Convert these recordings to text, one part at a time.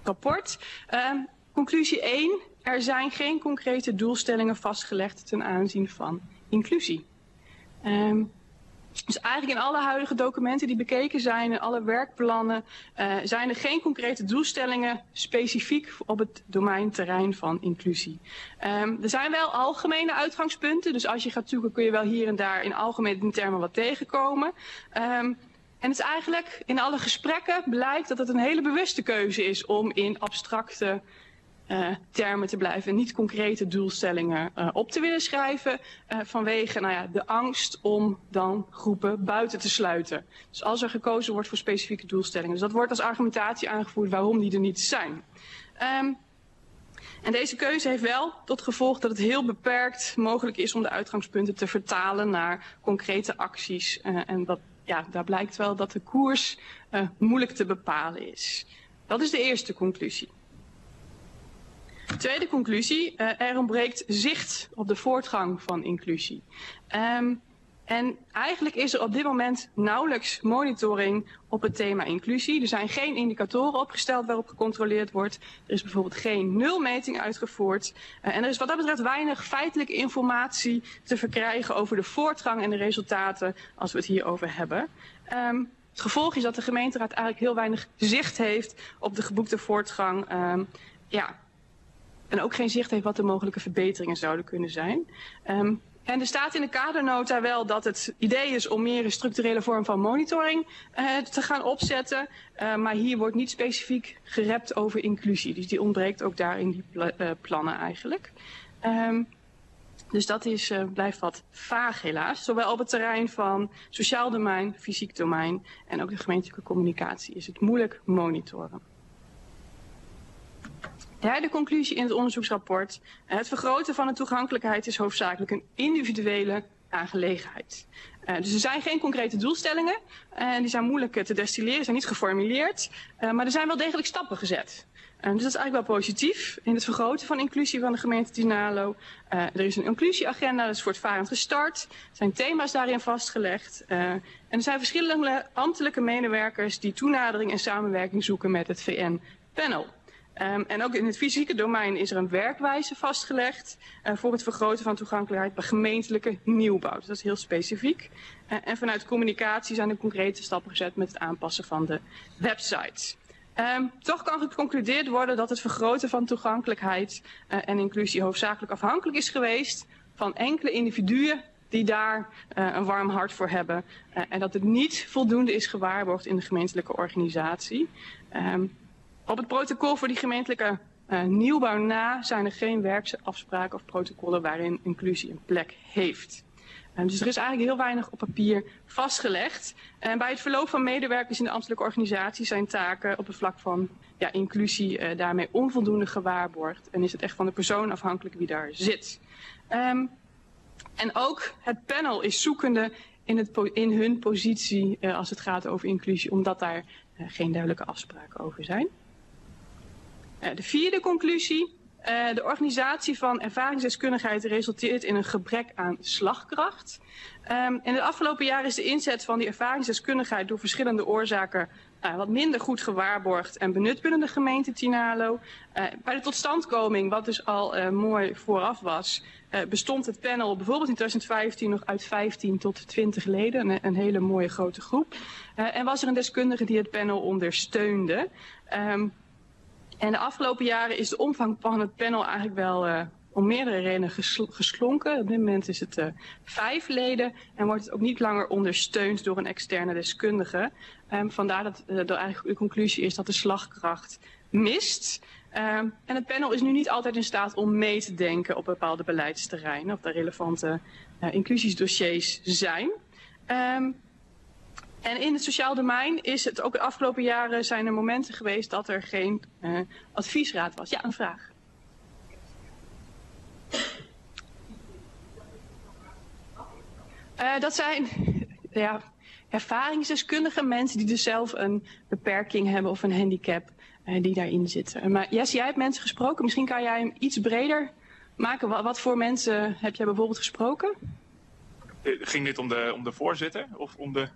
rapport. Conclusie 1. Er zijn geen concrete doelstellingen vastgelegd ten aanzien van inclusie. Dus eigenlijk in alle huidige documenten die bekeken zijn, in alle werkplannen, zijn er geen concrete doelstellingen specifiek op het domeinterrein van inclusie. Er zijn wel algemene uitgangspunten, dus als je gaat zoeken kun je wel hier en daar in algemene termen wat tegenkomen. En het is eigenlijk in alle gesprekken blijkt dat het een hele bewuste keuze is om in abstracte termen te blijven en niet concrete doelstellingen op te willen schrijven vanwege de angst om dan groepen buiten te sluiten. Dus als er gekozen wordt voor specifieke doelstellingen. Dus dat wordt als argumentatie aangevoerd waarom die er niet zijn. En deze keuze heeft wel tot gevolg dat het heel beperkt mogelijk is om de uitgangspunten te vertalen naar concrete acties. En dat, daar blijkt wel dat de koers moeilijk te bepalen is. Dat is de eerste conclusie. Tweede conclusie, er ontbreekt zicht op de voortgang van inclusie. En eigenlijk is er op dit moment nauwelijks monitoring op het thema inclusie. Er zijn geen indicatoren opgesteld waarop gecontroleerd wordt. Er is bijvoorbeeld geen nulmeting uitgevoerd. En er is wat dat betreft weinig feitelijke informatie te verkrijgen over de voortgang en de resultaten als we het hierover hebben. Het gevolg is dat de gemeenteraad eigenlijk heel weinig zicht heeft op de geboekte voortgang. En ook geen zicht heeft wat de mogelijke verbeteringen zouden kunnen zijn. En er staat in de kadernota wel dat het idee is om meer een structurele vorm van monitoring te gaan opzetten. Maar hier wordt niet specifiek gerept over inclusie. Dus die ontbreekt ook daar in die plannen eigenlijk. Dus dat blijft wat vaag helaas. Zowel op het terrein van sociaal domein, fysiek domein en ook de gemeentelijke communicatie is het moeilijk monitoren. Derde conclusie in het onderzoeksrapport. Het vergroten van de toegankelijkheid is hoofdzakelijk een individuele aangelegenheid. Dus er zijn geen concrete doelstellingen. Die zijn moeilijk te destilleren, zijn niet geformuleerd. Maar er zijn wel degelijk stappen gezet. Dus dat is eigenlijk wel positief in het vergroten van inclusie van de gemeente Tynaarlo. Er is een inclusieagenda, dat is voortvarend gestart. Er zijn thema's daarin vastgelegd. En er zijn verschillende ambtelijke medewerkers die toenadering en samenwerking zoeken met het VN-panel. En ook in het fysieke domein is er een werkwijze vastgelegd voor het vergroten van toegankelijkheid bij gemeentelijke nieuwbouw. Dus dat is heel specifiek. En vanuit communicatie zijn er concrete stappen gezet met het aanpassen van de website. Toch kan geconcludeerd worden dat het vergroten van toegankelijkheid en inclusie hoofdzakelijk afhankelijk is geweest van enkele individuen die daar een warm hart voor hebben. En dat het niet voldoende is gewaarborgd in de gemeentelijke organisatie. Op het protocol voor die gemeentelijke nieuwbouw na zijn er geen werksafspraken of protocollen waarin inclusie een plek heeft. Dus er is eigenlijk heel weinig op papier vastgelegd. Bij het verloop van medewerkers in de ambtelijke organisatie zijn taken op het vlak van inclusie daarmee onvoldoende gewaarborgd. En is het echt van de persoon afhankelijk wie daar zit. En ook het panel is zoekende in hun positie als het gaat over inclusie, omdat daar geen duidelijke afspraken over zijn. De vierde conclusie. De organisatie van ervaringsdeskundigheid resulteert in een gebrek aan slagkracht. In de afgelopen jaren is de inzet van die ervaringsdeskundigheid door verschillende oorzaken wat minder goed gewaarborgd en benut binnen de gemeente Tynaarlo. Bij de totstandkoming, wat dus al mooi vooraf was, bestond het panel bijvoorbeeld in 2015 nog uit 15 tot 20 leden, een hele mooie grote groep. En was er een deskundige die het panel ondersteunde. En de afgelopen jaren is de omvang van het panel eigenlijk wel om meerdere redenen geslonken. Op dit moment is het 5 leden en wordt het ook niet langer ondersteund door een externe deskundige. Vandaar dat eigenlijk de conclusie is dat de slagkracht mist. En het panel is nu niet altijd in staat om mee te denken op bepaalde beleidsterreinen of de relevante inclusiesdossiers zijn. En in het sociaal domein is het ook de afgelopen jaren zijn er momenten geweest dat er geen adviesraad was. Ja, een vraag. Dat zijn ervaringsdeskundige mensen die dus zelf een beperking hebben of een handicap die daarin zitten. Maar Jess, jij hebt mensen gesproken. Misschien kan jij hem iets breder maken. Wat voor mensen heb jij bijvoorbeeld gesproken? Ging dit om de voorzitter of om de...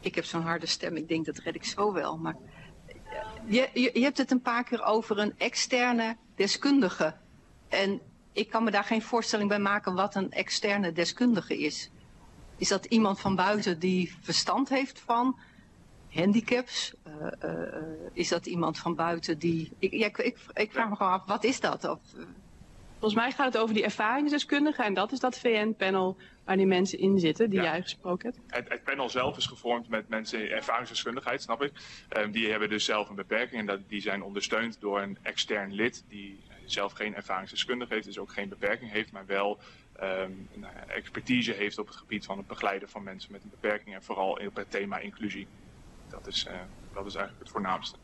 Ik heb zo'n harde stem, ik denk dat red ik zo wel. Maar je hebt het een paar keer over een externe deskundige. En ik kan me daar geen voorstelling bij maken wat een externe deskundige is. Is dat iemand van buiten die verstand heeft van handicaps? Is dat iemand van buiten die... Ik vraag me gewoon af, wat is dat? Volgens mij gaat het over die ervaringsdeskundigen en dat is dat VN-panel waar die mensen in zitten, die jij gesproken hebt. Het panel zelf is gevormd met mensen in ervaringsdeskundigheid, snap ik. Die hebben dus zelf een beperking en die zijn ondersteund door een extern lid die zelf geen ervaringsdeskundige heeft, dus ook geen beperking heeft, maar wel expertise heeft op het gebied van het begeleiden van mensen met een beperking en vooral op het thema inclusie. Dat is eigenlijk het voornaamste.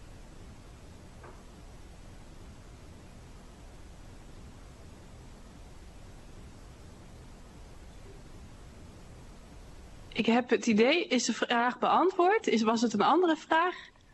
Ik heb het idee, is de vraag beantwoord? Was het een andere vraag?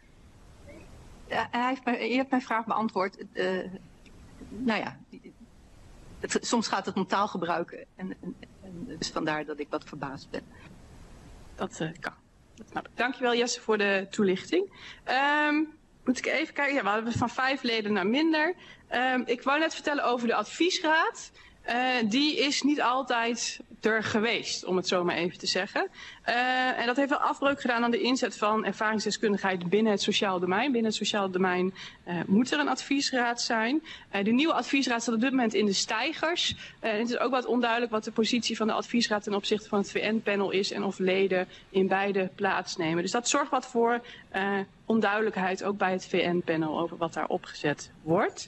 Je hebt mijn vraag beantwoord. Nou ja, soms gaat het om taalgebruik en dus vandaar dat ik wat verbaasd ben. Dat kan. Dankjewel Jesse voor de toelichting. Moet ik even kijken, we hadden van 5 leden naar minder. Ik wou net vertellen over de adviesraad. Die is niet altijd er geweest, om het zo maar even te zeggen. En dat heeft wel afbreuk gedaan aan de inzet van ervaringsdeskundigheid binnen het sociaal domein. Binnen het sociaal domein moet er een adviesraad zijn. De nieuwe adviesraad staat op dit moment in de steigers. Het is ook wat onduidelijk wat de positie van de adviesraad ten opzichte van het VN-panel is en of leden in beide plaatsnemen. Dus dat zorgt wat voor onduidelijkheid ook bij het VN-panel over wat daar opgezet wordt.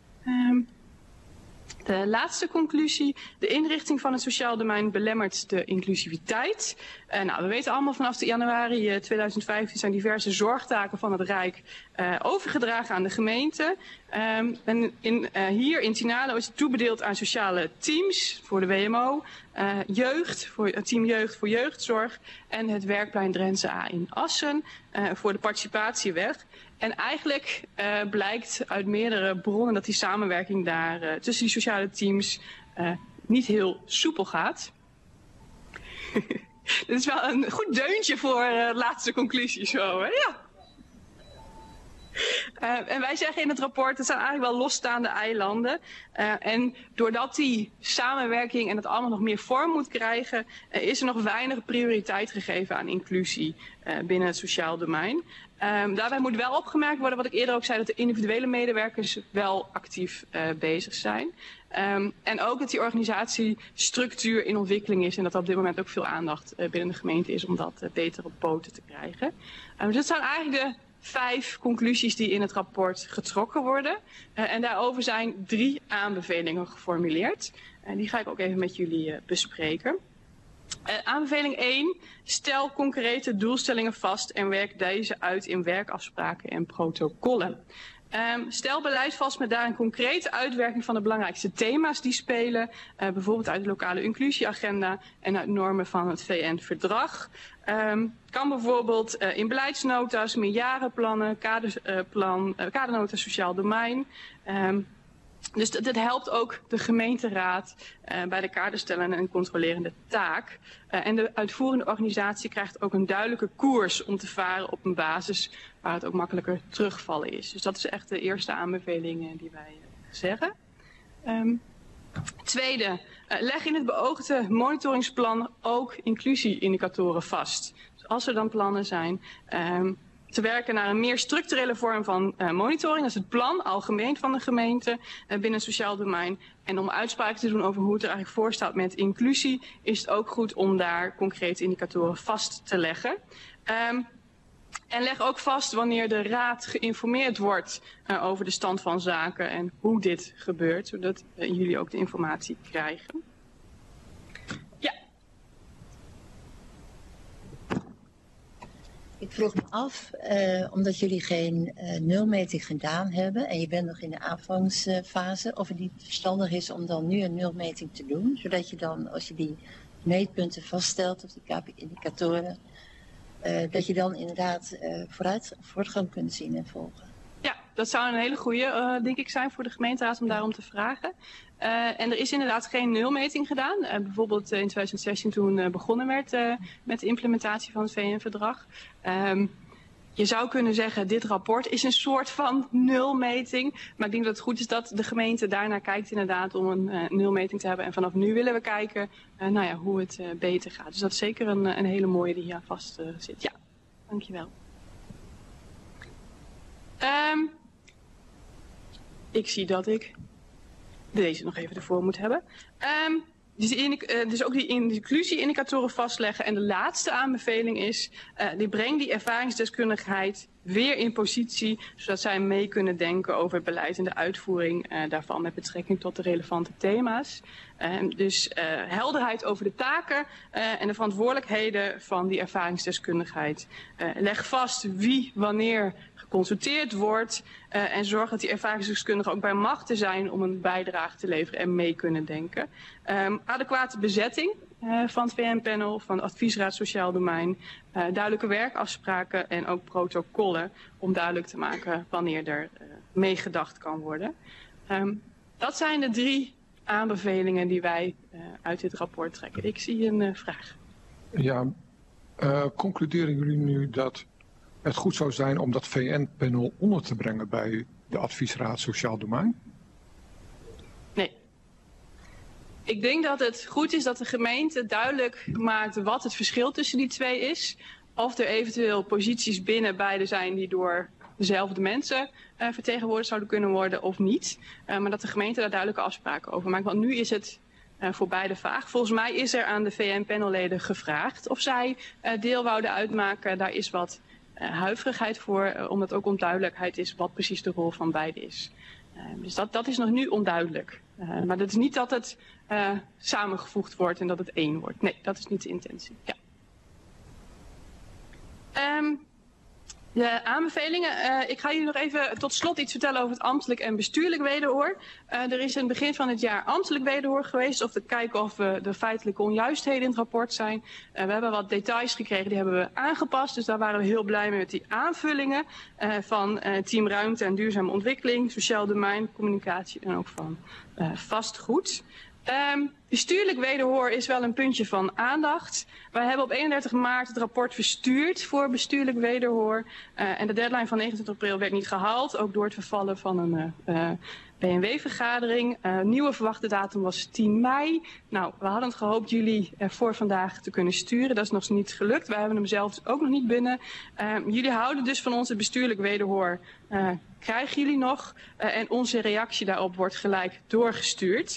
De laatste conclusie, de inrichting van het sociaal domein belemmert de inclusiviteit. We weten allemaal vanaf januari 2015 zijn diverse zorgtaken van het Rijk overgedragen aan de gemeente. Hier in Tinalo is het toebedeeld aan sociale teams voor de WMO, team jeugd voor jeugdzorg en het werkplein Drentsche A in Assen voor de participatieweg. En eigenlijk blijkt uit meerdere bronnen dat die samenwerking daar tussen die sociale teams niet heel soepel gaat. Dit is wel een goed deuntje voor laatste conclusie zo, hè? Ja. En wij zeggen in het rapport, het zijn eigenlijk wel losstaande eilanden. En doordat die samenwerking en het allemaal nog meer vorm moet krijgen, is er nog weinig prioriteit gegeven aan inclusie binnen het sociaal domein. Daarbij moet wel opgemerkt worden, wat ik eerder ook zei, dat de individuele medewerkers wel actief bezig zijn. En ook dat die organisatiestructuur in ontwikkeling is en dat er op dit moment ook veel aandacht binnen de gemeente is om dat beter op poten te krijgen. Dus dat zijn eigenlijk de 5 conclusies die in het rapport getrokken worden. En daarover zijn 3 aanbevelingen geformuleerd. En die ga ik ook even met jullie bespreken. Aanbeveling 1. Stel concrete doelstellingen vast en werk deze uit in werkafspraken en protocollen. Stel beleid vast met daarin concrete uitwerking van de belangrijkste thema's die spelen. Bijvoorbeeld uit de lokale inclusieagenda en uit normen van het VN-verdrag. Kan bijvoorbeeld in beleidsnota's, meerjarenplannen, kadernota sociaal domein. Dus dat helpt ook de gemeenteraad bij de kaderstellende en controlerende taak. En de uitvoerende organisatie krijgt ook een duidelijke koers om te varen op een basis waar het ook makkelijker terugvallen is. Dus dat is echt de eerste aanbeveling die wij zeggen. Tweede, leg in het beoogde monitoringsplan ook inclusieindicatoren vast. Dus als er dan plannen zijn, te werken naar een meer structurele vorm van monitoring. Dat is het plan algemeen van de gemeente binnen het sociaal domein. En om uitspraken te doen over hoe het er eigenlijk voor staat met inclusie, is het ook goed om daar concrete indicatoren vast te leggen. En leg ook vast wanneer de raad geïnformeerd wordt over de stand van zaken en hoe dit gebeurt, zodat jullie ook de informatie krijgen. Ja. Ik vroeg me af, omdat jullie geen nulmeting gedaan hebben en je bent nog in de aanvangsfase, of het niet verstandig is om dan nu een nulmeting te doen, zodat je dan, als je die meetpunten vaststelt, of die KPI-indicatoren, dat je dan inderdaad voortgang kunt zien en volgen. Ja, dat zou een hele goede, denk ik, zijn voor de gemeenteraad om daarom te vragen. En er is inderdaad geen nulmeting gedaan. Bijvoorbeeld in 2016 toen begonnen werd met de implementatie van het VN-verdrag. Je zou kunnen zeggen, dit rapport is een soort van nulmeting. Maar ik denk dat het goed is dat de gemeente daarnaar kijkt inderdaad om een nulmeting te hebben. En vanaf nu willen we kijken hoe het beter gaat. Dus dat is zeker een hele mooie die hier aan vast zit. Ja, dankjewel. Ik zie dat ik deze nog even ervoor moet hebben. Dus ook die inclusie-indicatoren vastleggen. En de laatste aanbeveling is, die brengt die ervaringsdeskundigheid weer in positie, zodat zij mee kunnen denken over het beleid en de uitvoering daarvan met betrekking tot de relevante thema's. Dus helderheid over de taken en de verantwoordelijkheden van die ervaringsdeskundigheid. Leg vast wie wanneer geconsulteerd wordt en zorg dat die ervaringsdeskundigen ook bij machten zijn om een bijdrage te leveren en mee kunnen denken. Adequate bezetting van het VN-panel, van de adviesraad Sociaal Domein, duidelijke werkafspraken en ook protocollen om duidelijk te maken wanneer er meegedacht kan worden. Dat zijn de 3 aanbevelingen die wij uit dit rapport trekken. Ik zie een vraag. Ja, concluderen jullie nu dat het goed zou zijn om dat VN-panel onder te brengen bij de adviesraad Sociaal Domein? Nee. Ik denk dat het goed is dat de gemeente duidelijk maakt wat het verschil tussen die 2 is. Of er eventueel posities binnen beide zijn die door dezelfde mensen vertegenwoordigd zouden kunnen worden of niet. Maar dat de gemeente daar duidelijke afspraken over maakt. Want nu is het voor beide vaag. Volgens mij is er aan de VN-panelleden gevraagd of zij deel wouden uitmaken. Daar is wat huiverigheid voor, omdat ook onduidelijkheid is wat precies de rol van beide is. Dus dat is nog nu onduidelijk. Maar dat is niet dat het samengevoegd wordt en dat het 1 wordt. Nee, dat is niet de intentie. Ja. De aanbevelingen. Ik ga jullie nog even tot slot iets vertellen over het ambtelijk en bestuurlijk wederhoor. Er is in het begin van het jaar ambtelijk wederhoor geweest. Of te kijken of de feitelijke onjuistheden in het rapport zijn. We hebben wat details gekregen, die hebben we aangepast. Dus daar waren we heel blij mee met die aanvullingen. Van Team Ruimte en Duurzame Ontwikkeling, Sociaal Domein, Communicatie en ook van vastgoed. Bestuurlijk wederhoor is wel een puntje van aandacht. Wij hebben op 31 maart het rapport verstuurd voor bestuurlijk wederhoor. En de deadline van 29 april werd niet gehaald, ook door het vervallen van een BNW-vergadering. Nieuwe verwachte datum was 10 mei. Nou, we hadden het gehoopt jullie voor vandaag te kunnen sturen. Dat is nog niet gelukt. Wij hebben hem zelf ook nog niet binnen. Jullie houden dus van ons het bestuurlijk wederhoor. Krijgen jullie nog? En onze reactie daarop wordt gelijk doorgestuurd.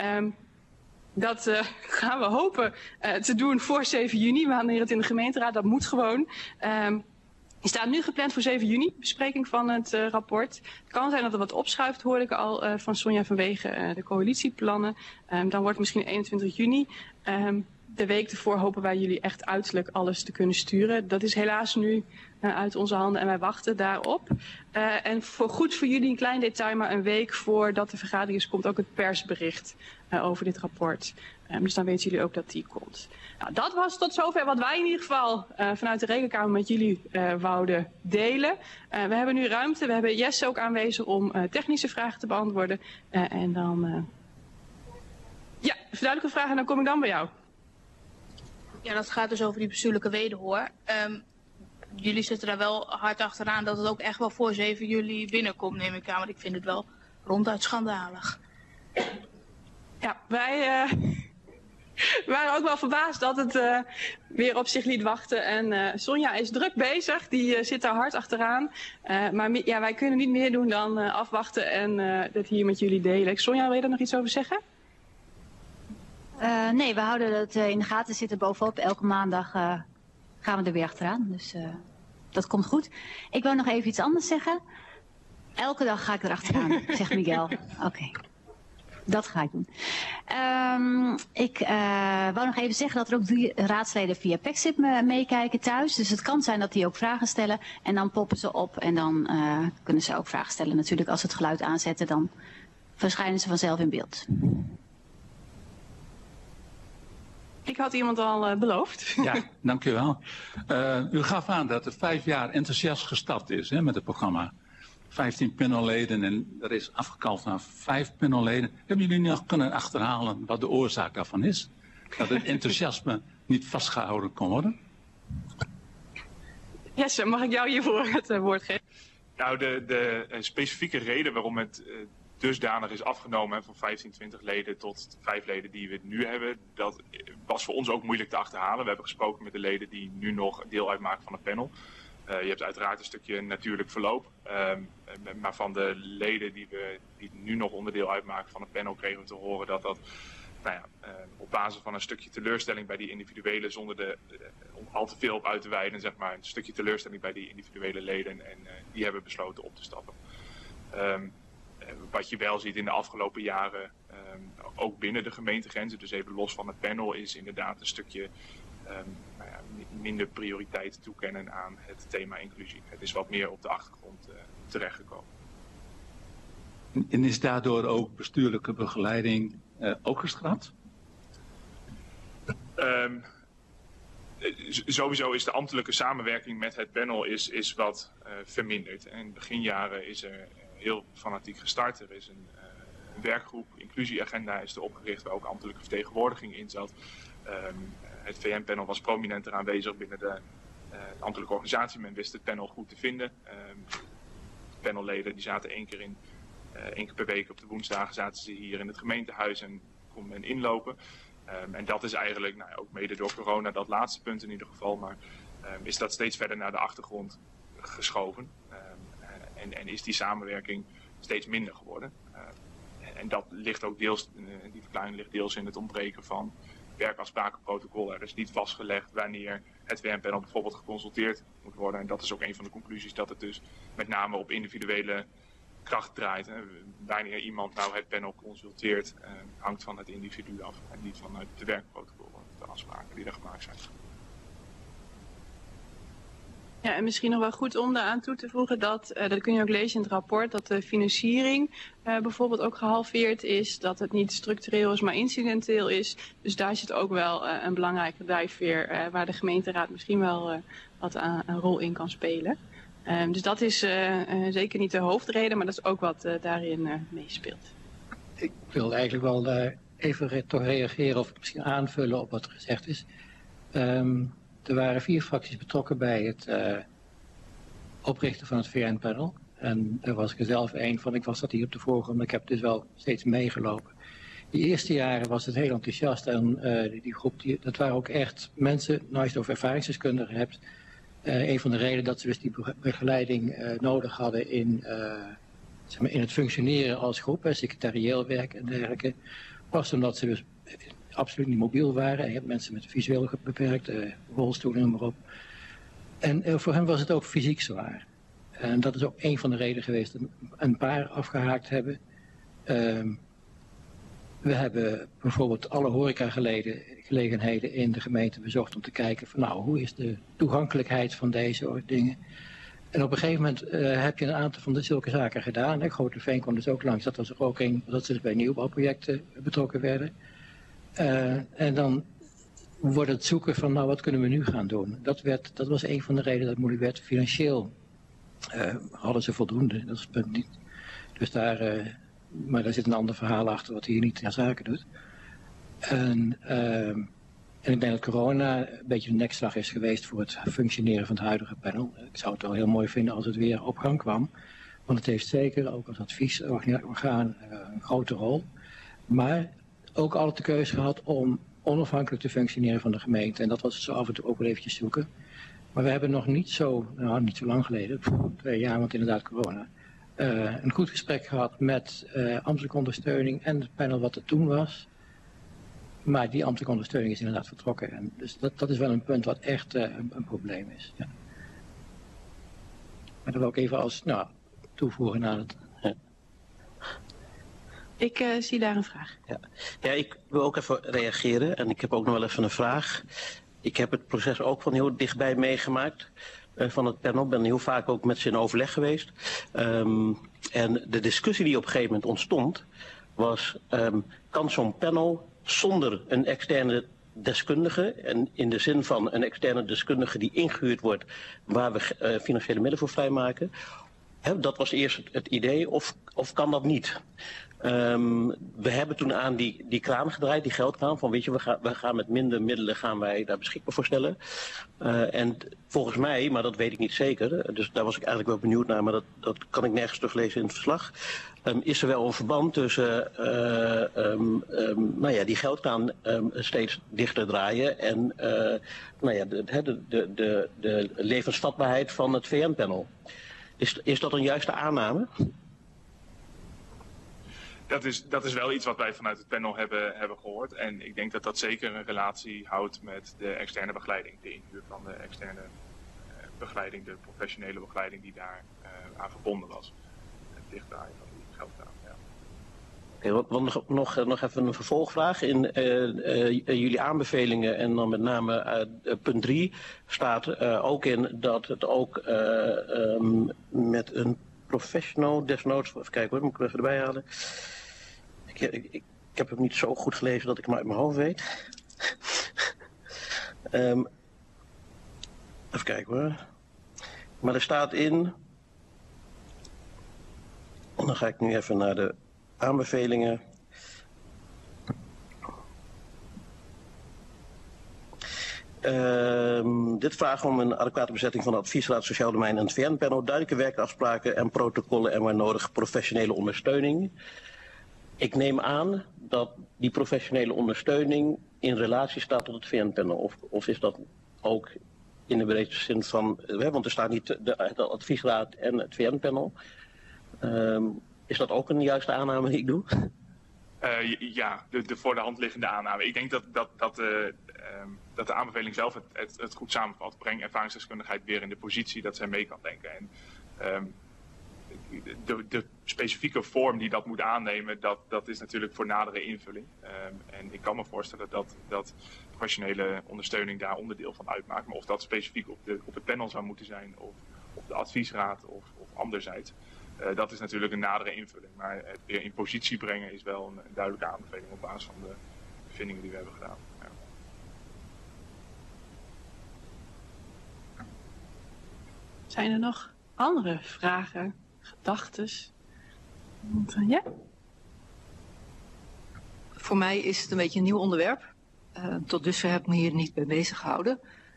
Dat gaan we hopen te doen voor 7 juni, wanneer het in de gemeenteraad, dat moet gewoon. Die staat nu gepland voor 7 juni, bespreking van het rapport. Het kan zijn dat er wat opschuift, hoorde ik al van Sonja vanwege de coalitieplannen. Dan wordt het misschien 21 juni. De week ervoor hopen wij jullie echt uiterlijk alles te kunnen sturen. Dat is helaas nu uit onze handen en wij wachten daarop. En goed voor jullie een klein detail, maar een week voordat de vergadering is, komt ook het persbericht over dit rapport. Dus dan weten jullie ook dat die komt. Nou, dat was tot zover wat wij in ieder geval vanuit de Rekenkamer met jullie wouden delen. We hebben nu ruimte. We hebben Jesse ook aanwezig om technische vragen te beantwoorden. En dan verduidelijke vragen en dan kom ik dan bij jou. Ja, dat gaat dus over die bestuurlijke wederhoor. Jullie zitten daar wel hard achteraan dat het ook echt wel voor 7 juli binnenkomt, neem ik aan. Want ik vind het wel ronduit schandalig. Ja, wij waren ook wel verbaasd dat het weer op zich liet wachten. En Sonja is druk bezig, die zit daar hard achteraan. Maar ja, wij kunnen niet meer doen dan afwachten en dit hier met jullie delen. Sonja, wil je daar nog iets over zeggen? Nee, we houden het in de gaten, zitten bovenop. Elke maandag gaan we er weer achteraan. Dus dat komt goed. Ik wou nog even iets anders zeggen. Elke dag ga ik erachteraan, zegt Miguel. Oké. Dat ga ik doen. Ik wou nog even zeggen dat er ook 3 raadsleden via Pexip meekijken thuis. Dus het kan zijn dat die ook vragen stellen. En dan poppen ze op en dan kunnen ze ook vragen stellen. Natuurlijk als ze het geluid aanzetten, dan verschijnen ze vanzelf in beeld. Ik had iemand al beloofd. Ja, dank u wel. U gaf aan dat het 5 jaar enthousiast gestart is met het programma. 15 panelleden en er is afgekalfd naar 5 panelleden. Hebben jullie nog kunnen achterhalen wat de oorzaak daarvan is? Dat het enthousiasme niet vastgehouden kon worden? Jesse, mag ik jou hiervoor het woord geven? Nou, de specifieke reden waarom het dusdanig is afgenomen van 15, 20 leden tot 5 leden die we nu hebben, dat was voor ons ook moeilijk te achterhalen. We hebben gesproken met de leden die nu nog deel uitmaken van het panel. Je hebt uiteraard een stukje natuurlijk verloop, maar van de leden die nu nog onderdeel uitmaken van het panel kregen we te horen dat op basis van een stukje teleurstelling bij die individuele, zonder om al te veel op uit te wijden, zeg maar, een stukje teleurstelling bij die individuele leden en die hebben besloten op te stappen. Wat je wel ziet in de afgelopen jaren, ook binnen de gemeentegrenzen, dus even los van het panel, is inderdaad een stukje minder prioriteit toekennen aan het thema inclusie. Het is wat meer op de achtergrond terechtgekomen. En is daardoor ook bestuurlijke begeleiding ook geschrapt? Sowieso is de ambtelijke samenwerking met het panel is wat verminderd. En in beginjaren is er heel fanatiek gestart. Er is een werkgroep, inclusieagenda is er opgericht waar ook ambtelijke vertegenwoordiging in zat. Het VN-panel was prominenter aanwezig binnen de ambtelijke organisatie. Men wist het panel goed te vinden. Panelleden die zaten één keer per week op de woensdagen zaten ze hier in het gemeentehuis en kon men inlopen. En dat is eigenlijk, ook mede door corona, dat laatste punt in ieder geval, maar is dat steeds verder naar de achtergrond geschoven. En is die samenwerking steeds minder geworden. En dat ligt ook deels, die verklaring ligt deels in het ontbreken van werkafsprakenprotocollen. Er is niet vastgelegd wanneer het VN-panel bijvoorbeeld geconsulteerd moet worden. En dat is ook een van de conclusies, dat het dus met name op individuele kracht draait. Wanneer iemand nou het panel consulteert, hangt van het individu af en niet vanuit de werkprotocollen, de afspraken die er gemaakt zijn. Ja, en misschien nog wel goed om daaraan toe te voegen dat kun je ook lezen in het rapport, dat de financiering bijvoorbeeld ook gehalveerd is, dat het niet structureel is, maar incidenteel is. Dus daar zit ook wel een belangrijke drijfveer waar de gemeenteraad misschien wel wat een rol in kan spelen. Dus dat is zeker niet de hoofdreden, maar dat is ook wat daarin meespeelt. Ik wil eigenlijk wel even toch reageren of misschien aanvullen op wat er gezegd is. Er waren 4 fracties betrokken bij het oprichten van het VN-panel. En daar was ik er zelf één van. Ik was dat hier op de voorgrond, maar ik heb dus wel steeds meegelopen. Die eerste jaren was het heel enthousiast en die groep, dat waren ook echt mensen, nou als je het over ervaringsdeskundigen hebt, een van de redenen dat ze dus die begeleiding nodig hadden in het functioneren als groep, secretarieel werk en dergelijke, was omdat ze dus absoluut niet mobiel waren. Je hebt mensen met visueel beperkte rolstoelen, noem maar op. En voor hen was het ook fysiek zwaar. En dat is ook een van de redenen geweest dat een paar afgehaakt hebben. We hebben bijvoorbeeld alle horecagelegenheden in de gemeente bezocht om te kijken van hoe is de toegankelijkheid van deze soort dingen. En op een gegeven moment heb je een aantal van zulke zaken gedaan. Grooterveen kwam dus ook langs. Dat was er ook een, dat ze dus bij nieuwbouwprojecten betrokken werden. En dan wordt het zoeken van wat kunnen we nu gaan doen. Dat was een van de redenen dat het moeilijk werd. Financieel hadden ze voldoende, dat is het punt niet. Dus maar daar zit een ander verhaal achter wat hier niet naar zaken doet. En ik denk dat corona een beetje een nekslag is geweest voor het functioneren van het huidige panel. Ik zou het wel heel mooi vinden als het weer op gang kwam. Want het heeft zeker ook als adviesorgaan een grote rol. Maar ook altijd de keuze gehad om onafhankelijk te functioneren van de gemeente. En dat was zo af en toe ook wel eventjes zoeken. Maar we hebben nog niet zo lang geleden, 2 jaar, want inderdaad corona, een goed gesprek gehad met ambtelijke ondersteuning en het panel wat er toen was. Maar die ambtelijke ondersteuning is inderdaad vertrokken. En dus dat is wel een punt wat echt een probleem is. Ja. Maar dat wil ik even als toevoegen aan het... Ik zie daar een vraag. Ja, ik wil ook even reageren en ik heb ook nog wel even een vraag. Ik heb het proces ook van heel dichtbij meegemaakt van het panel. Ik ben heel vaak ook met ze in overleg geweest. En de discussie die op een gegeven moment ontstond was, kan zo'n panel zonder een externe deskundige, en in de zin van een externe deskundige die ingehuurd wordt waar we financiële middelen voor vrijmaken, Dat was eerst het idee, of kan dat niet? We hebben toen aan die kraan gedraaid, die geldkraan, van weet je, we gaan met minder middelen gaan wij daar beschikbaar voor stellen. En volgens mij, maar dat weet ik niet zeker, dus daar was ik eigenlijk wel benieuwd naar, maar dat kan ik nergens teruglezen in het verslag. Is er wel een verband tussen die geldkraan steeds dichter draaien en de levensvatbaarheid van het VN-panel? Is dat een juiste aanname? Dat is wel iets wat wij vanuit het panel hebben gehoord. En ik denk dat dat zeker een relatie houdt met de externe begeleiding. De inhuur van de externe begeleiding, de professionele begeleiding die daar aan verbonden was. Het dichtdraaien van die geldkraan. Ja. Okay, nog even een vervolgvraag. In jullie aanbevelingen en dan met name punt 3 staat ook in dat het ook met een professional desnoods... Even kijken hoor, moet ik er even erbij halen. Ik heb hem niet zo goed gelezen dat ik hem uit mijn hoofd weet. Even kijken hoor. Maar er staat in... En dan ga ik nu even naar de aanbevelingen. Dit vraagt om een adequate bezetting van de adviesraad Sociaal Domein en het VN-panel, duidelijke werkafspraken en protocollen en waar nodig professionele ondersteuning. Ik neem aan dat die professionele ondersteuning in relatie staat tot het VN-panel. Of is dat ook in de breedste zin van, want er staat niet de adviesraad en het VN-panel. Is dat ook een juiste aanname die ik doe? Ja, de voor de hand liggende aanname. Ik denk dat de aanbeveling zelf het goed samenvat. Breng ervaringsdeskundigheid weer in de positie dat zij mee kan denken. En de specifieke vorm die dat moet aannemen, dat is natuurlijk voor nadere invulling. En ik kan me voorstellen dat professionele ondersteuning daar onderdeel van uitmaakt. Maar of dat specifiek op het panel zou moeten zijn, of de adviesraad of anderzijds. Dat is natuurlijk een nadere invulling. Maar het weer in positie brengen is wel een duidelijke aanbeveling op basis van de bevindingen die we hebben gedaan. Ja. Zijn er nog andere vragen, gedachtes? Ja? Voor mij is het een beetje een nieuw onderwerp. Tot dusver heb ik me hier niet bij bezig gehouden.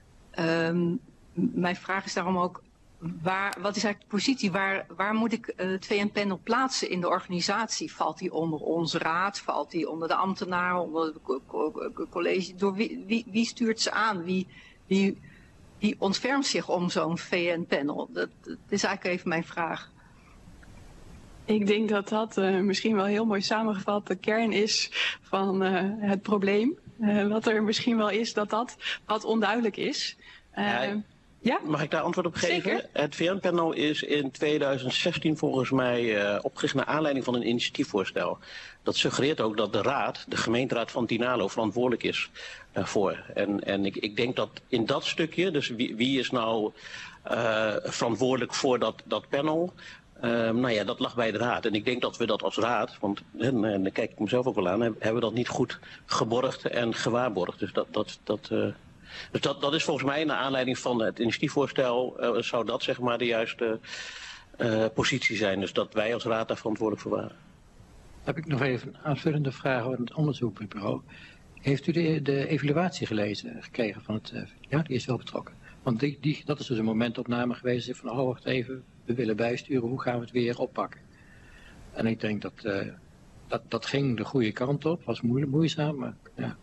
Mijn vraag is daarom ook, wat is eigenlijk de positie? Waar moet ik het VN-panel plaatsen in de organisatie? Valt die onder onze raad? Valt die onder de ambtenaren? Onder het college? Door wie stuurt ze aan? Wie ontfermt zich om zo'n VN-panel? Dat is eigenlijk even mijn vraag. Ik denk dat misschien wel heel mooi samengevat de kern is van het probleem. Wat er misschien wel is, dat wat onduidelijk is. Ja? Mag ik daar antwoord op geven? Zeker. Het VN-panel is in 2016 volgens mij opgericht naar aanleiding van een initiatiefvoorstel. Dat suggereert ook dat de raad, de gemeenteraad van Tinalo, verantwoordelijk is voor. En ik denk dat in dat stukje, dus wie is nou verantwoordelijk voor dat panel, dat lag bij de raad. En ik denk dat we dat als raad, want en daar kijk ik mezelf ook wel aan, hebben we dat niet goed geborgd en gewaarborgd. Dus dat is volgens mij naar aanleiding van het initiatiefvoorstel zou dat zeg maar de juiste positie zijn. Dus dat wij als raad daar verantwoordelijk voor waren. Heb ik nog even een aanvullende vraag over het onderzoekbureau. Heeft u de evaluatie gekregen van het... ja, die is wel betrokken. Want dat is dus een momentopname geweest van, wacht even, we willen bijsturen, hoe gaan we het weer oppakken? En ik denk dat ging de goede kant op, was moeizaam, maar ja.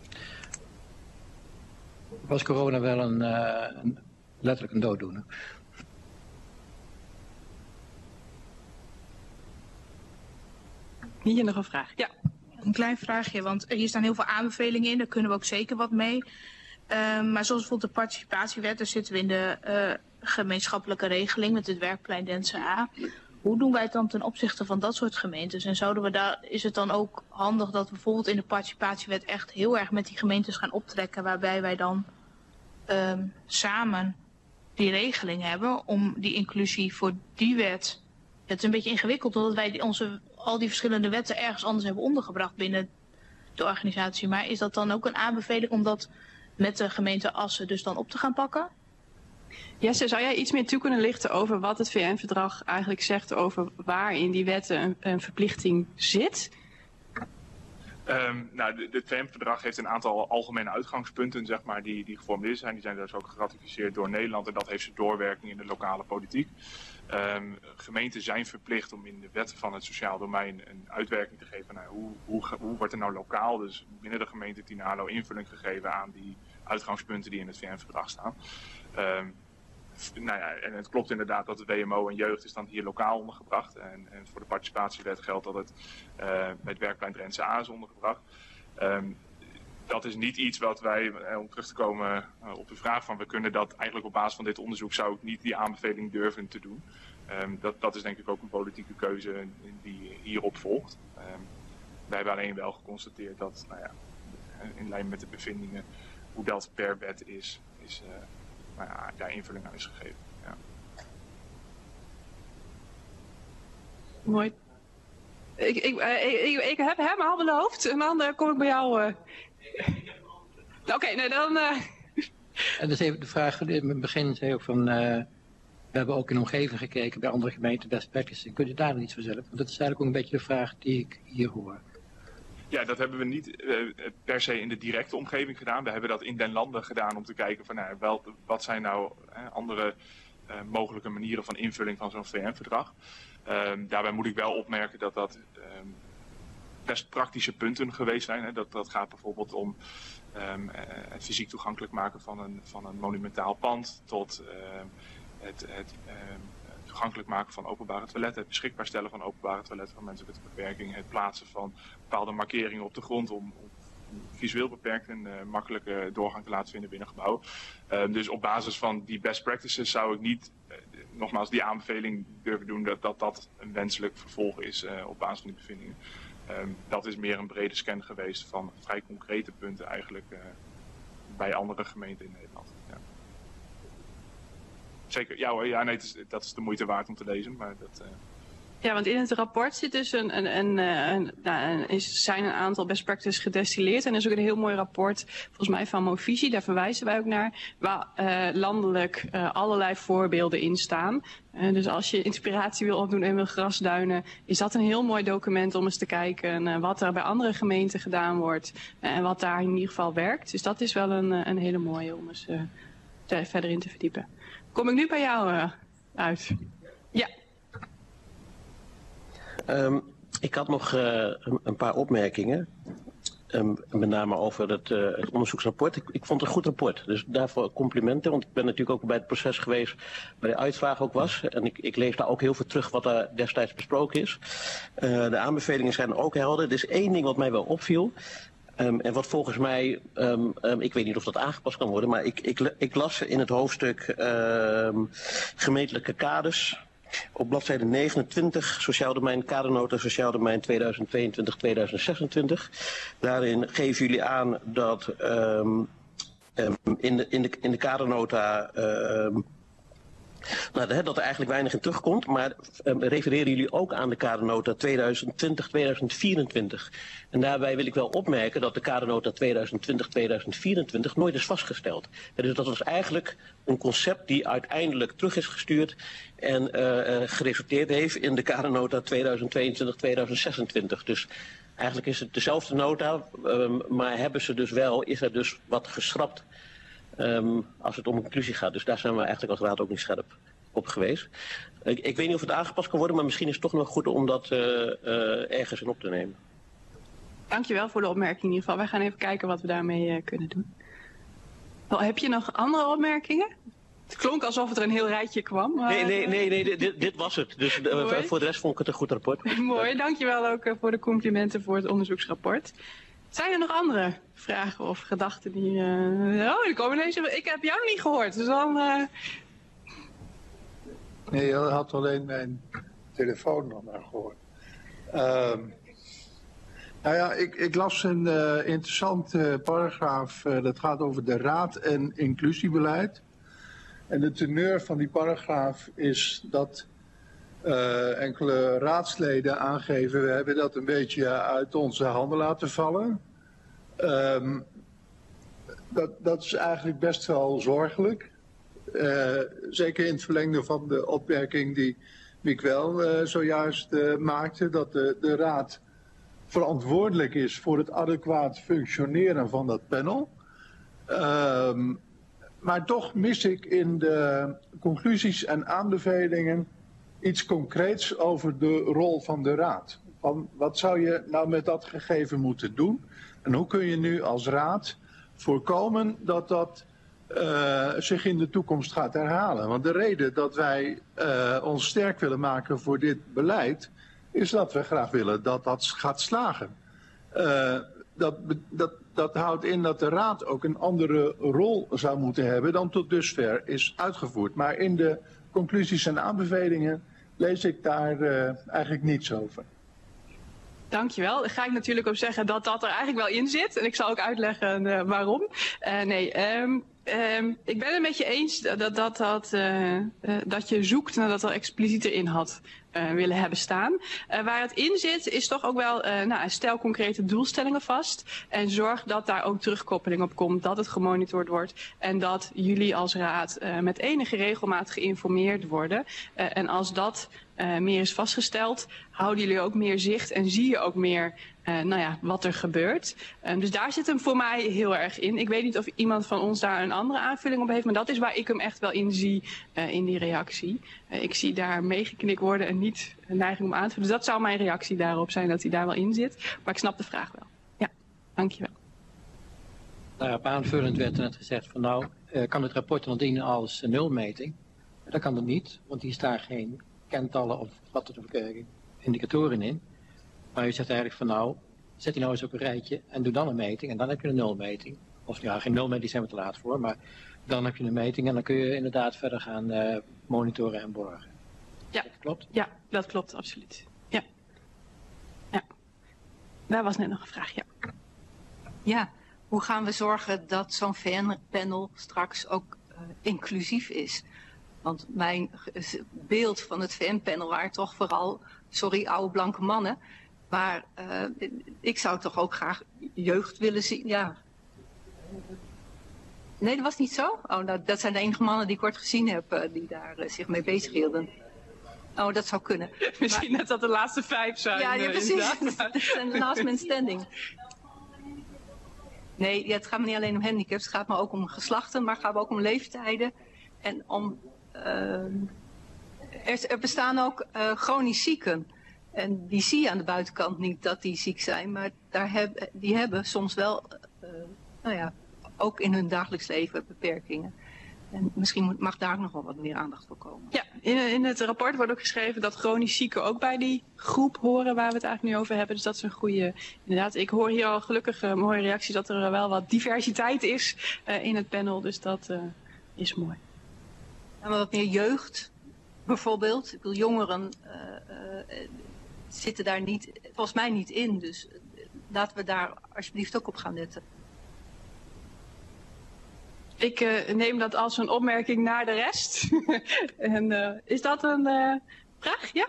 Was corona wel letterlijk een dooddoener? Hier nog een vraag. Ja. Een klein vraagje, want hier staan heel veel aanbevelingen in, daar kunnen we ook zeker wat mee. Maar zoals bijvoorbeeld de participatiewet, daar zitten we in de gemeenschappelijke regeling met het werkplein Dense A. Hoe doen wij het dan ten opzichte van dat soort gemeentes? En is het dan ook handig dat we bijvoorbeeld in de participatiewet echt heel erg met die gemeentes gaan optrekken, waarbij wij dan samen die regeling hebben om die inclusie voor die wet. Het is een beetje ingewikkeld omdat wij al die verschillende wetten ergens anders hebben ondergebracht binnen de organisatie. Maar is dat dan ook een aanbeveling om dat met de gemeente Assen dus dan op te gaan pakken? Jesse, zou jij iets meer toe kunnen lichten over wat het VN-verdrag eigenlijk zegt over waar in die wetten een verplichting zit? Het VN-verdrag heeft een aantal algemene uitgangspunten, zeg maar, die geformuleerd zijn. Die zijn dus ook geratificeerd door Nederland en dat heeft zijn doorwerking in de lokale politiek. Gemeenten zijn verplicht om in de wetten van het sociaal domein een uitwerking te geven naar hoe wordt er nou lokaal, dus binnen de gemeente Tinalo, invulling gegeven aan die uitgangspunten die in het VN-verdrag staan. En het klopt inderdaad dat de WMO en jeugd is dan hier lokaal ondergebracht. En voor de participatiewet geldt dat het met werkplein Drentse A is ondergebracht. Dat is niet iets wat wij, om terug te komen op de vraag van we kunnen dat eigenlijk op basis van dit onderzoek zou ik niet die aanbeveling durven te doen. Dat is denk ik ook een politieke keuze die hierop volgt. Wij hebben alleen wel geconstateerd dat in lijn met de bevindingen hoe dat per wet is daar invulling aan is gegeven. Ja. Mooi. Ik heb hem al beloofd en dan kom ik bij jou. Oké, dan... En dus even de vraag, in het begin zei je ook van... we hebben ook in de omgeving gekeken bij andere gemeenten best practices. Kunt u daar nog iets van zeggen? Want dat is eigenlijk ook een beetje de vraag die ik hier hoor. Ja, dat hebben we niet per se in de directe omgeving gedaan. We hebben dat in den landen gedaan om te kijken van wat zijn nou andere mogelijke manieren van invulling van zo'n VN-verdrag. Daarbij moet ik wel opmerken dat best praktische punten geweest zijn. Hè. Dat gaat bijvoorbeeld om het fysiek toegankelijk maken van een monumentaal pand tot het toegankelijk maken van openbare toiletten, het beschikbaar stellen van openbare toiletten van mensen met een beperking, het plaatsen van bepaalde markeringen op de grond om visueel beperkten makkelijke doorgang te laten vinden binnen gebouwen. Dus op basis van die best practices zou ik niet, nogmaals, die aanbeveling durven doen dat een wenselijk vervolg is op basis van die bevindingen. Dat is meer een brede scan geweest van vrij concrete punten eigenlijk bij andere gemeenten in Nederland. Ja. Zeker, ja hoor, dat is de moeite waard om te lezen, maar dat... Ja, want in het rapport zit dus zijn een aantal best practices gedestilleerd. En er is ook een heel mooi rapport, volgens mij van Movisie, daar verwijzen wij ook naar, waar landelijk allerlei voorbeelden in staan. Dus als je inspiratie wil opdoen en wil grasduinen, is dat een heel mooi document om eens te kijken wat er bij andere gemeenten gedaan wordt en wat daar in ieder geval werkt. Dus dat is wel een hele mooie om eens verder in te verdiepen. Kom ik nu bij jou uit? Ja. Ik had nog een paar opmerkingen, met name over het onderzoeksrapport. Ik vond het een goed rapport, dus daarvoor complimenten, want ik ben natuurlijk ook bij het proces geweest waar de uitvraag ook was. En ik lees daar ook heel veel terug wat daar destijds besproken is. De aanbevelingen zijn ook helder. Er is één ding wat mij wel opviel. En wat volgens mij, ik weet niet of dat aangepast kan worden, maar ik las in het hoofdstuk gemeentelijke kaders. Op bladzijde 29, sociaal domein, kadernota, sociaal domein 2022-2026. Daarin geven jullie aan dat in de kadernota dat er eigenlijk weinig in terugkomt, maar refereren jullie ook aan de kadernota 2020-2024. En daarbij wil ik wel opmerken dat de kadernota 2020-2024 nooit is vastgesteld. Dus dat was eigenlijk een concept die uiteindelijk terug is gestuurd en geresulteerd heeft in de kadernota 2022-2026. Dus eigenlijk is het dezelfde nota, maar is er dus wat geschrapt als het om inclusie gaat. Dus daar zijn we eigenlijk als raad ook niet scherp op geweest. Ik weet niet of het aangepast kan worden, maar misschien is het toch nog goed om dat ergens in op te nemen. Dankjewel voor de opmerking in ieder geval. Wij gaan even kijken wat we daarmee kunnen doen. Heb je nog andere opmerkingen? Het klonk alsof het er een heel rijtje kwam. Maar... Nee, dit was het. Dus voor de rest vond ik het een goed rapport. Mooi, dankjewel ook voor de complimenten voor het onderzoeksrapport. Zijn er nog andere vragen of gedachten die... die komen ineens... Ik heb jou niet gehoord, dus dan... Nee, je had alleen mijn telefoonnummer gehoord. Ik las een interessante paragraaf. Dat gaat over de raad en inclusiebeleid. En de teneur van die paragraaf is dat enkele raadsleden aangeven... we hebben dat een beetje uit onze handen laten vallen. Dat is eigenlijk best wel zorgelijk. Zeker in het verlengde van de opmerking die Miguel zojuist maakte, dat de Raad verantwoordelijk is voor het adequaat functioneren van dat panel. Maar toch mis ik in de conclusies en aanbevelingen iets concreets over de rol van de Raad. Wat zou je nou met dat gegeven moeten doen? En hoe kun je nu als Raad voorkomen dat dat zich in de toekomst gaat herhalen? Want de reden dat wij ons sterk willen maken voor dit beleid is dat we graag willen dat dat gaat slagen. Dat houdt in dat de Raad ook een andere rol zou moeten hebben dan tot dusver is uitgevoerd. Maar in de conclusies en aanbevelingen lees ik daar eigenlijk niets over. Dankjewel. Daar ga ik natuurlijk op zeggen dat dat er eigenlijk wel in zit. En ik zal ook uitleggen waarom. Ik ben het met je eens dat je zoekt naar dat er explicieter in had willen hebben staan. Waar het in zit is toch ook wel stel concrete doelstellingen vast. En zorg dat daar ook terugkoppeling op komt. Dat het gemonitord wordt. En dat jullie als Raad met enige regelmaat geïnformeerd worden. En als dat meer is vastgesteld, houden jullie ook meer zicht en zie je ook meer wat er gebeurt. Dus daar zit hem voor mij heel erg in. Ik weet niet of iemand van ons daar een andere aanvulling op heeft, maar dat is waar ik hem echt wel in zie in die reactie. Ik zie daar meegeknikt worden en niet een neiging om aan te vullen. Dus dat zou mijn reactie daarop zijn, dat hij daar wel in zit. Maar ik snap de vraag wel. Ja, dankjewel. Daarop aanvullend werd er net gezegd van kan het rapport dan dienen als nulmeting? Dat kan het niet, want hier staan geen kentallen of wat dan ook indicatoren in. Maar u zegt eigenlijk van zet die nou eens op een rijtje en doe dan een meting en dan heb je een nulmeting. Of geen nulmeting zijn we te laat voor, maar dan heb je een meting en dan kun je inderdaad verder gaan monitoren en borgen. Ja, dat klopt? Ja, dat klopt, absoluut. Ja. Daar was net nog een vraag, Ja, hoe gaan we zorgen dat zo'n VN-panel straks ook inclusief is? Want mijn beeld van het VN-panel waren toch vooral, oude blanke mannen. Maar ik zou toch ook graag jeugd willen zien. Ja. Nee, dat was niet zo? Dat zijn de enige mannen die ik ooit gezien heb die daar zich mee bezig hielden. Dat zou kunnen. Misschien net dat de laatste 5 zijn. Ja, precies. Dat zijn de last man standing. Nee, het gaat me niet alleen om handicaps. Het gaat me ook om geslachten, maar het gaat me ook om leeftijden. En om... er bestaan ook chronisch zieken. En die zie je aan de buitenkant niet dat die ziek zijn. Maar die hebben soms wel, ook in hun dagelijks leven beperkingen. En misschien mag daar ook nog wel wat meer aandacht voor komen. Ja, in het rapport wordt ook geschreven dat chronisch zieken ook bij die groep horen waar we het eigenlijk nu over hebben. Dus dat is een goede, inderdaad. Ik hoor hier al gelukkig mooie reacties dat er wel wat diversiteit is in het panel. Dus dat is mooi. En wat meer jeugd, bijvoorbeeld. Ik bedoel, jongeren zitten daar niet, volgens mij niet in. Dus laten we daar alsjeblieft ook op gaan letten. Ik neem dat als een opmerking naar de rest. En is dat een vraag? Ja?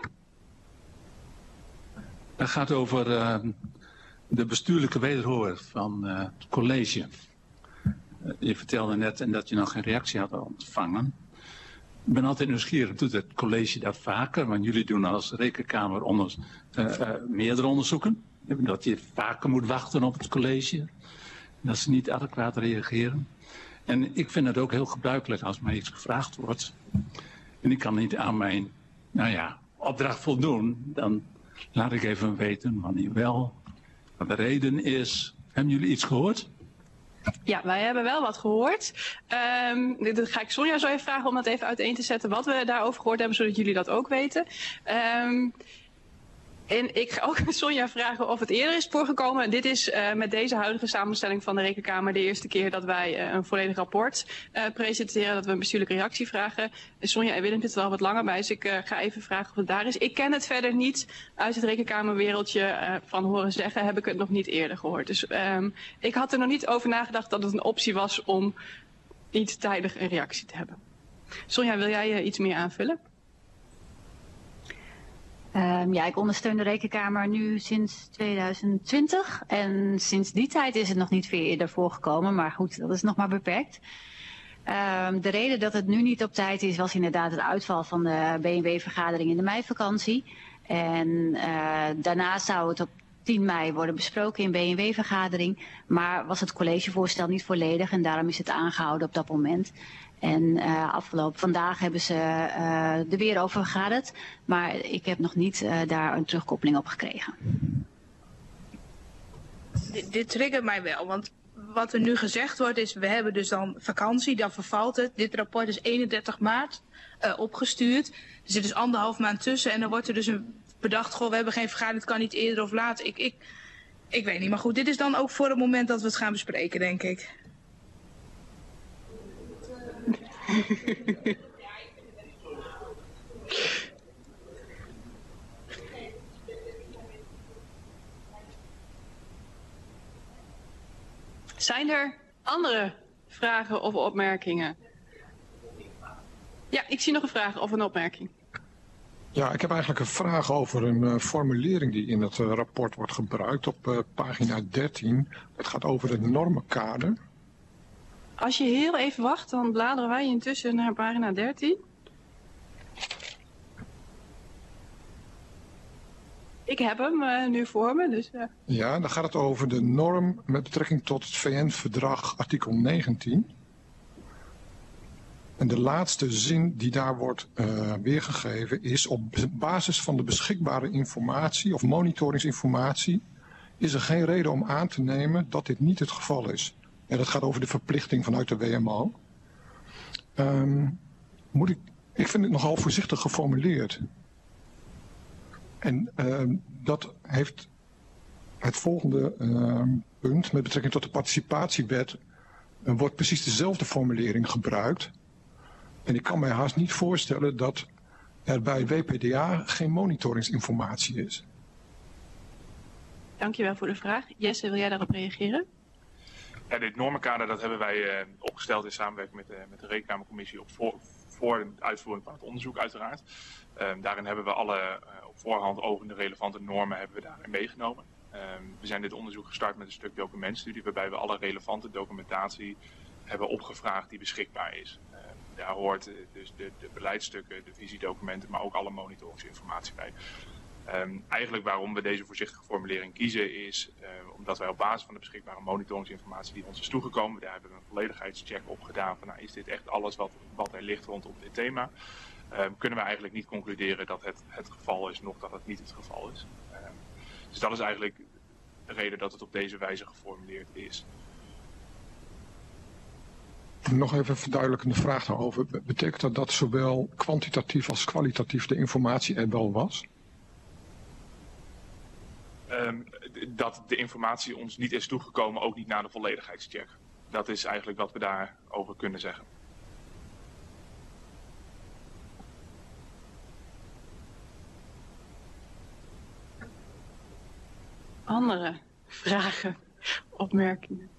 Dat gaat over de bestuurlijke wederhoor van het college. Je vertelde net en dat je nog geen reactie had ontvangen. Ik ben altijd nieuwsgierig, doet het college dat vaker? Want jullie doen als rekenkamer meerdere onderzoeken. Dat je vaker moet wachten op het college. Dat ze niet adequaat reageren. En ik vind het ook heel gebruikelijk als mij iets gevraagd wordt. En ik kan niet aan mijn opdracht voldoen. Dan laat ik even weten wanneer wel. Wat de reden is. Hebben jullie iets gehoord? Ja, wij hebben wel wat gehoord. Dan ga ik Sonja zo even vragen om dat even uiteen te zetten wat we daarover gehoord hebben, zodat jullie dat ook weten. En ik ga ook Sonja vragen of het eerder is voorgekomen. Dit is met deze huidige samenstelling van de Rekenkamer de eerste keer dat wij een volledig rapport presenteren. Dat we een bestuurlijke reactie vragen. Sonja en Willem zitten er al wat langer bij, dus ik ga even vragen of het daar is. Ik ken het verder niet uit het Rekenkamerwereldje van horen zeggen. Heb ik het nog niet eerder gehoord. Dus ik had er nog niet over nagedacht dat het een optie was om niet tijdig een reactie te hebben. Sonja, wil jij iets meer aanvullen? Ik ondersteun de Rekenkamer nu sinds 2020 en sinds die tijd is het nog niet veel eerder voorgekomen, maar goed, dat is nog maar beperkt. De reden dat het nu niet op tijd is, was inderdaad het uitval van de BNW-vergadering in de meivakantie. En daarna zou het op 10 mei worden besproken in BNW-vergadering. Maar was het collegevoorstel niet volledig en daarom is het aangehouden op dat moment. En vandaag hebben ze er weer over vergaderd. Maar ik heb nog niet daar een terugkoppeling op gekregen. Dit triggert mij wel, want wat er nu gezegd wordt is, we hebben dus dan vakantie, dan vervalt het. Dit rapport is 31 maart opgestuurd. Er zit dus 1,5 maand tussen en dan wordt er dus bedacht, goh, we hebben geen vergadering, het kan niet eerder of later. Ik weet niet, maar goed, dit is dan ook voor het moment dat we het gaan bespreken, denk ik. Zijn er andere vragen of opmerkingen? Ja, ik zie nog een vraag of een opmerking. Ja, ik heb eigenlijk een vraag over een formulering die in het rapport wordt gebruikt op pagina 13. Het gaat over het normenkader. Als je heel even wacht, dan bladeren wij intussen naar pagina 13. Ik heb hem nu voor me. Dus, Ja, dan gaat het over de norm met betrekking tot het VN-verdrag artikel 19. En de laatste zin die daar wordt weergegeven is: op basis van de beschikbare informatie of monitoringsinformatie is er geen reden om aan te nemen dat dit niet het geval is. En dat gaat over de verplichting vanuit de WMO. Ik vind het nogal voorzichtig geformuleerd. En dat heeft het volgende punt met betrekking tot de participatiewet. Wordt precies dezelfde formulering gebruikt. En ik kan mij haast niet voorstellen dat er bij WPDA geen monitoringsinformatie is. Dankjewel voor de vraag. Jesse, wil jij daarop reageren? Ja, dit normenkader dat hebben wij opgesteld in samenwerking met de Rekenkamercommissie voor de uitvoering van het onderzoek uiteraard. Daarin hebben we alle op voorhand ogende relevante normen hebben we daarin meegenomen. We zijn dit onderzoek gestart met een stuk documentstudie waarbij we alle relevante documentatie hebben opgevraagd die beschikbaar is. Daar hoort dus de beleidsstukken, de visiedocumenten, maar ook alle monitoringsinformatie bij. Eigenlijk waarom we deze voorzichtige formulering kiezen is omdat wij op basis van de beschikbare monitoringsinformatie die ons is toegekomen, daar hebben we een volledigheidscheck op gedaan van is dit echt alles wat er ligt rondom dit thema. Kunnen we eigenlijk niet concluderen dat het geval is, nog dat het niet het geval is. Dus dat is eigenlijk de reden dat het op deze wijze geformuleerd is. Nog even een verduidelijkende vraag daarover. Betekent dat zowel kwantitatief als kwalitatief de informatie er wel was? Dat de informatie ons niet is toegekomen, ook niet na de volledigheidscheck. Dat is eigenlijk wat we daarover kunnen zeggen. Andere vragen, opmerkingen?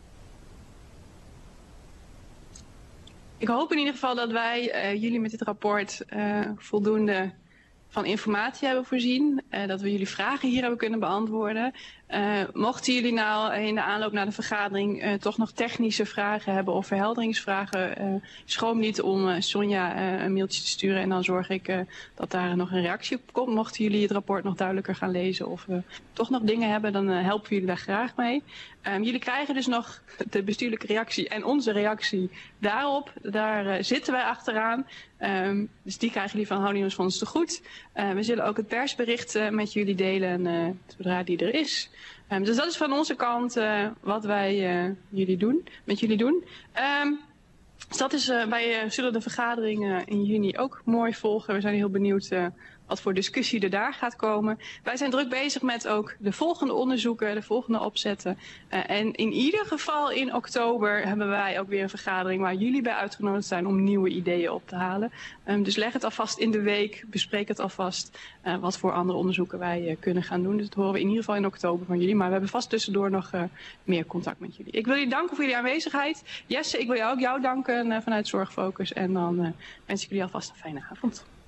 Ik hoop in ieder geval dat wij jullie met dit rapport voldoende van informatie hebben voorzien. Dat we jullie vragen hier hebben kunnen beantwoorden. Mochten jullie nou in de aanloop naar de vergadering toch nog technische vragen hebben of verhelderingsvragen, schroom niet om Sonja een mailtje te sturen en dan zorg ik dat daar nog een reactie op komt. Mochten jullie het rapport nog duidelijker gaan lezen of toch nog dingen hebben, dan helpen we jullie daar graag mee. Jullie krijgen dus nog de bestuurlijke reactie en onze reactie daarop. Daar zitten wij achteraan. Dus die krijgen jullie van Houdingfonds te goed. We zullen ook het persbericht met jullie delen zodra die er is. Dus dat is van onze kant wat wij met jullie doen. Dus dat is, wij zullen de vergadering in juni ook mooi volgen. We zijn heel benieuwd wat voor discussie er daar gaat komen. Wij zijn druk bezig met ook de volgende onderzoeken, de volgende opzetten. En in ieder geval in oktober hebben wij ook weer een vergadering waar jullie bij uitgenodigd zijn om nieuwe ideeën op te halen. Dus leg het alvast in de week, bespreek het alvast wat voor andere onderzoeken wij kunnen gaan doen. Dus dat horen we in ieder geval in oktober van jullie. Maar we hebben vast tussendoor nog meer contact met jullie. Ik wil jullie danken voor jullie aanwezigheid. Jesse, ik wil jou ook danken vanuit Zorgfocus. En dan wens ik jullie alvast een fijne avond.